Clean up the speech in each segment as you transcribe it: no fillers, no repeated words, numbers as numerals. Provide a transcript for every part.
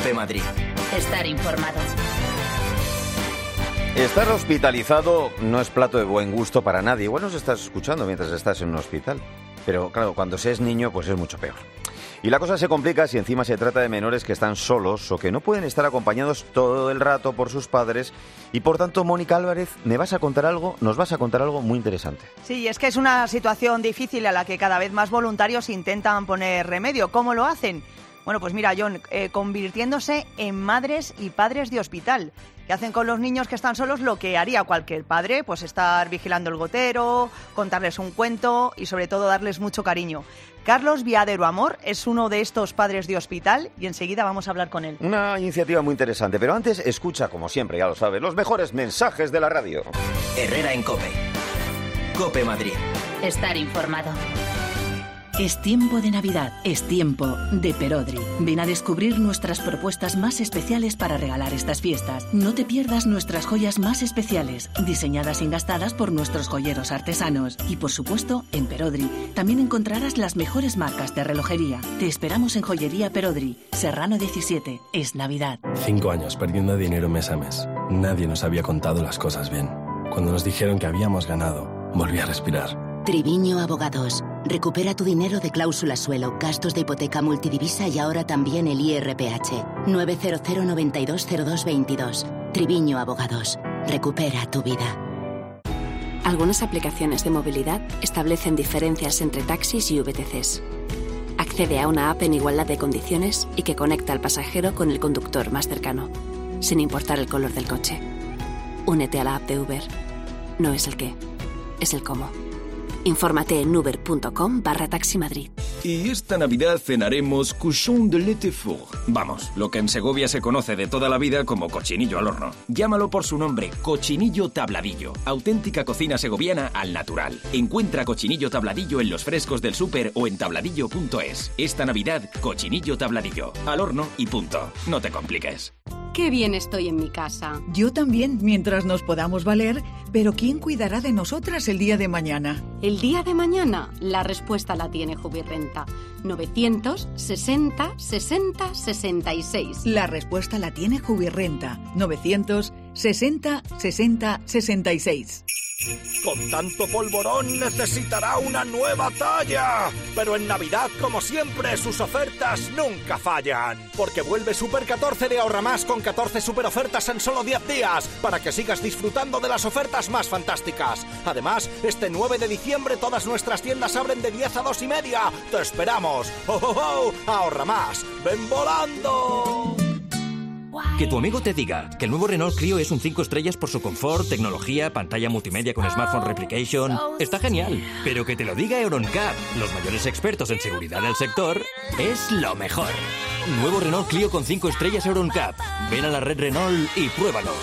COPE Madrid. Estar informado. Estar hospitalizado no es plato de buen gusto para nadie. Igual nos estás escuchando mientras estás en un hospital. Pero claro, cuando se es niño, pues es mucho peor. Y la cosa se complica si encima se trata de menores que están solos o que no pueden estar acompañados todo el rato por sus padres. Y por tanto, Mónica Álvarez, nos vas a contar algo muy interesante. Sí, es que es una situación difícil a la que cada vez más voluntarios intentan poner remedio. ¿Cómo lo hacen? Bueno, pues mira, John, convirtiéndose en madres y padres de hospital, que hacen con los niños que están solos lo que haría cualquier padre, pues estar vigilando el gotero, contarles un cuento y sobre todo darles mucho cariño. Carlos Viadero Amor es uno de estos padres de hospital y enseguida vamos a hablar con él. Una iniciativa muy interesante, pero antes escucha, como siempre, ya lo sabes, los mejores mensajes de la radio. Herrera en COPE. COPE Madrid. Estar informado. Es tiempo de Navidad, es tiempo de Perodri. Ven a descubrir nuestras propuestas más especiales para regalar estas fiestas. No te pierdas nuestras joyas más especiales, diseñadas y engastadas por nuestros joyeros artesanos. Y por supuesto, en Perodri también encontrarás las mejores marcas de relojería. Te esperamos en Joyería Perodri, Serrano 17. Es Navidad. 5 años perdiendo dinero mes a mes. Nadie nos había contado las cosas bien. Cuando nos dijeron que habíamos ganado, volví a respirar. Triviño Abogados. Recupera tu dinero de cláusula suelo, gastos de hipoteca multidivisa y ahora también el IRPH. 900 92 02 22. Triviño Abogados. Recupera tu vida. Algunas aplicaciones de movilidad establecen diferencias entre taxis y VTCs. Accede a una app en igualdad de condiciones y que conecta al pasajero con el conductor más cercano, sin importar el color del coche. Únete a la app de Uber. No es el qué, es el cómo. Infórmate en uber.com/Taxi Madrid. Y esta Navidad cenaremos cochon de Letefort. Vamos, lo que en Segovia se conoce de toda la vida como cochinillo al horno. Llámalo por su nombre, cochinillo tabladillo. Auténtica cocina segoviana al natural. Encuentra cochinillo tabladillo en los frescos del súper o en tabladillo.es. Esta Navidad, cochinillo tabladillo. Al horno y punto. No te compliques. Qué bien estoy en mi casa. Yo también, mientras nos podamos valer, pero ¿quién cuidará de nosotras el día de mañana? El día de mañana, la respuesta la tiene Jubirrenta. 960 60 66. La respuesta la tiene Jubirrenta. 960 60 66. Con tanto polvorón necesitará una nueva talla. Pero en Navidad, como siempre, sus ofertas nunca fallan. Porque vuelve Super 14 de Ahorra Más con 14 super ofertas en solo 10 días. Para que sigas disfrutando de las ofertas más fantásticas. Además, este 9 de diciembre todas nuestras tiendas abren de 10 a 2 y media. ¡Te esperamos! ¡Oh, oh, oh! Ahorra Más. ¡Ven volando! Que tu amigo te diga que el nuevo Renault Clio es un 5 estrellas por su confort, tecnología, pantalla multimedia con Smartphone Replication, está genial. Pero que te lo diga Euroncap, los mayores expertos en seguridad del sector, es lo mejor. Nuevo Renault Clio con 5 estrellas Euroncap. Ven a la red Renault y pruébalo.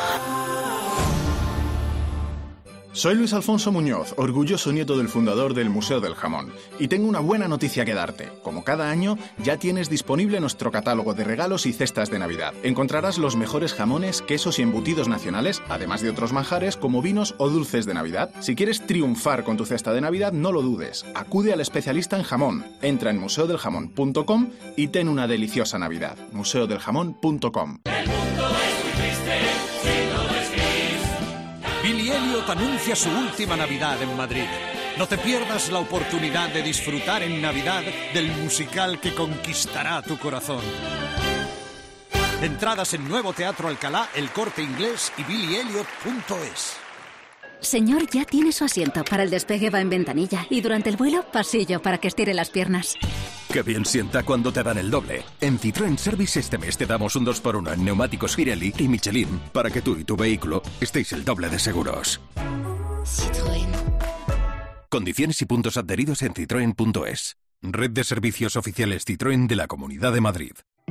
Soy Luis Alfonso Muñoz, orgulloso nieto del fundador del Museo del Jamón. Y tengo una buena noticia que darte. Como cada año, ya tienes disponible nuestro catálogo de regalos y cestas de Navidad. Encontrarás los mejores jamones, quesos y embutidos nacionales, además de otros manjares como vinos o dulces de Navidad. Si quieres triunfar con tu cesta de Navidad, no lo dudes. Acude al especialista en jamón. Entra en museodeljamón.com y ten una deliciosa Navidad. museodeljamón.com. El mundo es muy triste si todo es gris. Billy Elliot anuncia su última Navidad en Madrid. No te pierdas la oportunidad de disfrutar en Navidad del musical que conquistará tu corazón. Entradas en Nuevo Teatro Alcalá, El Corte Inglés y billyelliot.es. Señor, ya tiene su asiento. Para el despegue va en ventanilla y durante el vuelo, pasillo para que estire las piernas. Qué bien sienta cuando te dan el doble. En Citroën Service este mes te damos un 2x1 en neumáticos Pirelli y Michelin para que tú y tu vehículo estéis el doble de seguros. Citroën. Condiciones y puntos adheridos en citroen.es. Red de servicios oficiales Citroën de la Comunidad de Madrid.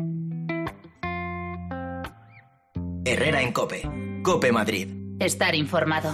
Herrera en COPE. COPE Madrid. Estar informado.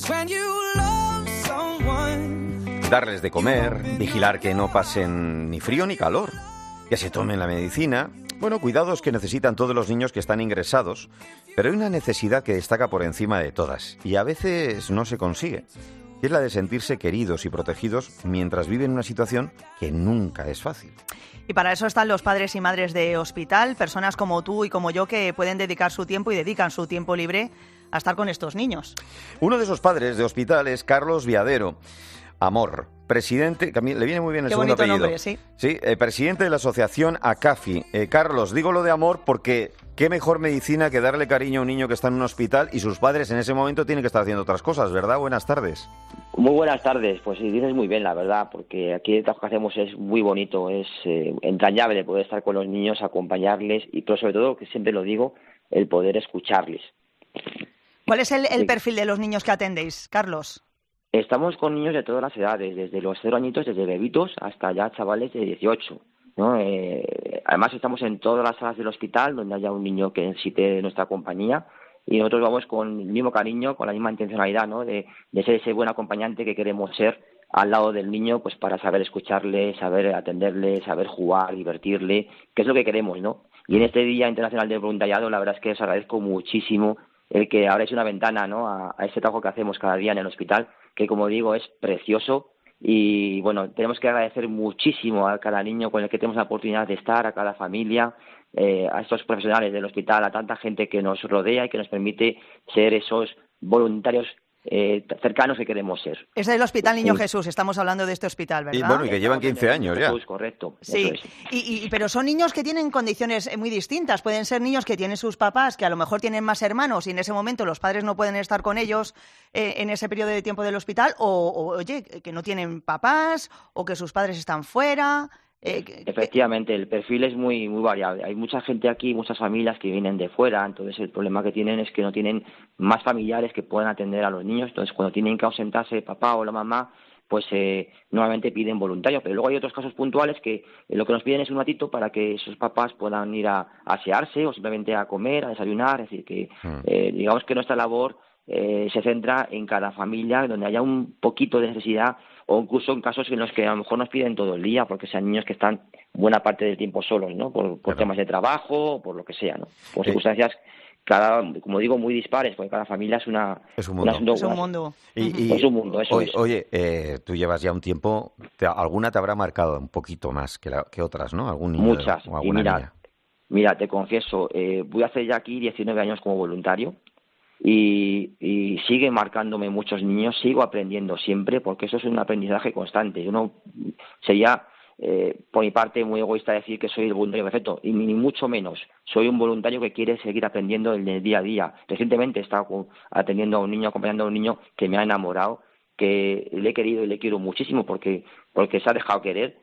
Darles de comer, vigilar que no pasen ni frío ni calor, que se tomen la medicina. Bueno, cuidados que necesitan todos los niños que están ingresados, pero hay una necesidad que destaca por encima de todas y a veces no se consigue. es la de sentirse queridos y protegidos mientras viven una situación que nunca es fácil. Y para eso están los padres y madres de hospital, personas como tú y como yo que pueden dedicar su tiempo y dedican su tiempo libre a estar con estos niños. Uno de esos padres de hospital es Carlos Viadero Amor, presidente, que a mí le viene muy bien el Qué segundo bonito apellido. Nombre, sí. Sí, presidente de la asociación ACAFI. Carlos, digo lo de amor porque qué mejor medicina que darle cariño a un niño que está en un hospital y sus padres en ese momento tienen que estar haciendo otras cosas, ¿verdad? Buenas tardes. Muy buenas tardes, pues sí, dices muy bien, la verdad, porque aquí el trabajo que hacemos es muy bonito, es entrañable poder estar con los niños, acompañarles y, pero sobre todo, que siempre lo digo, el poder escucharles. ¿Cuál es el perfil de los niños que atendéis, Carlos? Estamos con niños de todas las edades, desde los 0 añitos, desde bebitos hasta ya chavales de 18, ¿no? Además estamos en todas las salas del hospital donde haya un niño que necesite nuestra compañía y nosotros vamos con el mismo cariño, con la misma intencionalidad, ¿no? De ser ese buen acompañante que queremos ser al lado del niño, pues para saber escucharle, saber atenderle, saber jugar, divertirle, que es lo que queremos, ¿no? Y en este Día Internacional del Voluntariado, la verdad es que os agradezco muchísimo el que abráis una ventana, ¿no? a este trabajo que hacemos cada día en el hospital, que como digo es precioso y bueno, tenemos que agradecer muchísimo a cada niño con el que tenemos la oportunidad de estar, a cada familia, a estos profesionales del hospital, a tanta gente que nos rodea y que nos permite ser esos voluntarios cercanos que queremos ser. Es del Hospital Niño Jesús, estamos hablando de este hospital, ¿verdad? Y bueno, y que llevan 15 años ya. Jesús, correcto. Sí, pero son niños que tienen condiciones muy distintas. Pueden ser niños que tienen sus papás, que a lo mejor tienen más hermanos y en ese momento los padres no pueden estar con ellos en ese periodo de tiempo del hospital, o oye, que no tienen papás, o que sus padres están fuera. Efectivamente, el perfil es muy variable. Hay mucha gente aquí, muchas familias que vienen de fuera, entonces el problema que tienen es que no tienen más familiares que puedan atender a los niños, entonces cuando tienen que ausentarse el papá o la mamá, pues normalmente piden voluntarios, pero luego hay otros casos puntuales que lo que nos piden es un ratito para que esos papás puedan ir a asearse o simplemente a comer, a desayunar, es decir, que digamos que nuestra labor se centra en cada familia donde haya un poquito de necesidad o incluso en casos en los que a lo mejor nos piden todo el día porque sean niños que están buena parte del tiempo solos, ¿no? Por temas de trabajo o por lo que sea, ¿no? Por circunstancias como digo, muy dispares, porque cada familia es un mundo. Es un mundo. Es un mundo, eso es. Oye, tú llevas ya un tiempo, alguna te habrá marcado un poquito más que otras, ¿no? ¿Algún niño Muchas. o alguna niña? Mira, te confieso, voy a hacer ya aquí 19 años como voluntario. Y siguen marcándome muchos niños, sigo aprendiendo siempre porque eso es un aprendizaje constante. Yo no sería, por mi parte, muy egoísta decir que soy el voluntario perfecto, y ni mucho menos. Soy un voluntario que quiere seguir aprendiendo en el día a día. Recientemente he estado atendiendo a un niño, acompañando a un niño que me ha enamorado, que le he querido y le quiero muchísimo porque se ha dejado querer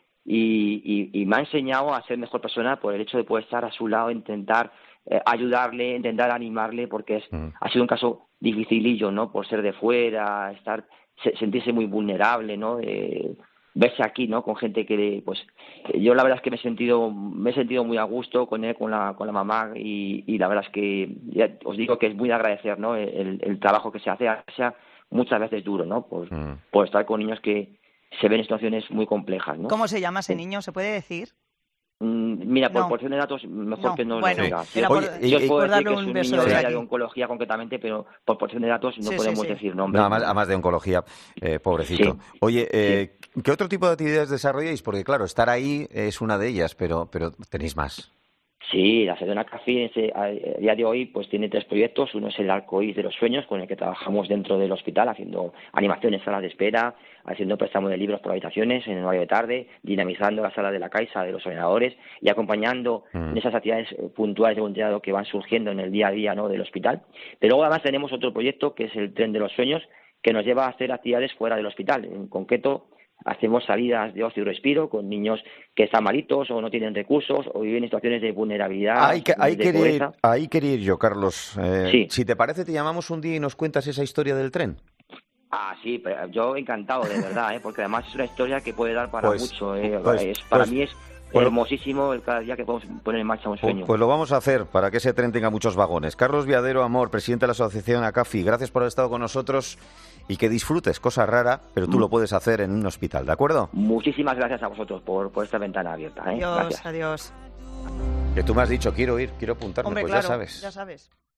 y me ha enseñado a ser mejor persona por el hecho de poder estar a su lado, intentar ayudarle, intentar animarle, porque ha sido un caso dificilillo, ¿no? Por ser de fuera, sentirse muy vulnerable, ¿no? Verse aquí, ¿no? Con gente que, pues, yo la verdad es que me he sentido muy a gusto con él, con la mamá y la verdad es que ya os digo que es muy de agradecer, ¿no? El trabajo que se hace, sea muchas veces duro, ¿no? Por estar con niños que se ven en situaciones muy complejas, ¿no? ¿Cómo se llama ese niño? ¿Se puede decir? Mira, por porción de datos, mejor que no lo diga. Yo os puedo decir que es un niño de oncología concretamente, pero por porción de datos no podemos decir nombres. No, a más de oncología, pobrecito. Sí. Oye, ¿qué otro tipo de actividades desarrolláis? Porque claro, estar ahí es una de ellas, pero tenéis más. Sí, la Asociación ACAFI a día de hoy pues tiene 3 proyectos. Uno es el Arcoíris de los Sueños, con el que trabajamos dentro del hospital, haciendo animaciones, salas de espera, haciendo préstamo de libros por habitaciones en el horario de tarde, dinamizando la sala de la Caixa de los ordenadores y acompañando en esas actividades puntuales de voluntariado que van surgiendo en el día a día, ¿no? del hospital. Pero luego además tenemos otro proyecto que es el Tren de los Sueños, que nos lleva a hacer actividades fuera del hospital. En concreto, hacemos salidas de ocio y respiro con niños que están malitos o no tienen recursos o viven en situaciones de vulnerabilidad. Ahí quería ir yo, Carlos. Sí. Si te parece, te llamamos un día y nos cuentas esa historia del tren. Sí, pero yo encantado, de verdad, porque además es una historia que puede dar para mucho. Para mí es hermosísimo el cada día que podemos poner en marcha un sueño. Pues lo vamos a hacer para que ese tren tenga muchos vagones. Carlos Viadero Amor, presidente de la Asociación ACAFI, gracias por haber estado con nosotros y que disfrutes, cosa rara, pero tú lo puedes hacer en un hospital, ¿de acuerdo? Muchísimas gracias a vosotros por esta ventana abierta. Adiós, Gracias. adiós. Que tú me has dicho, quiero ir, quiero apuntarme. Hombre, pues claro, ya sabes.